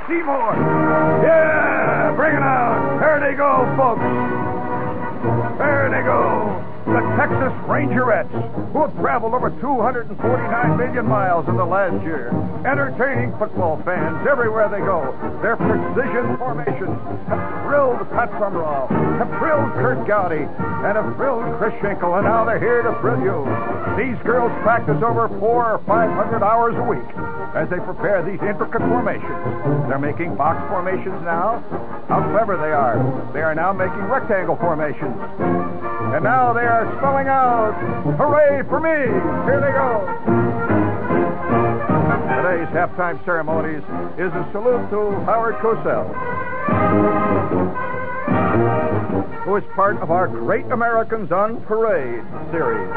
see more. Yeah, bring it out. There they go, folks. There they go. The Texas Rangerettes, who have traveled over 249 million miles in the last year, entertaining football fans everywhere they go. Their precision formations have thrilled Pat Summerall, have thrilled Kurt Gowdy, and have thrilled Chris Schenkel, and now they're here to thrill you. These girls practice over 400 or 500 hours a week as they prepare these intricate formations. They're making box formations now. How clever they are. They are now making rectangle formations. And now they are spelling out, hooray for me! Here they go. Today's halftime ceremonies is a salute to Howard Cosell, who is part of our Great Americans on Parade series.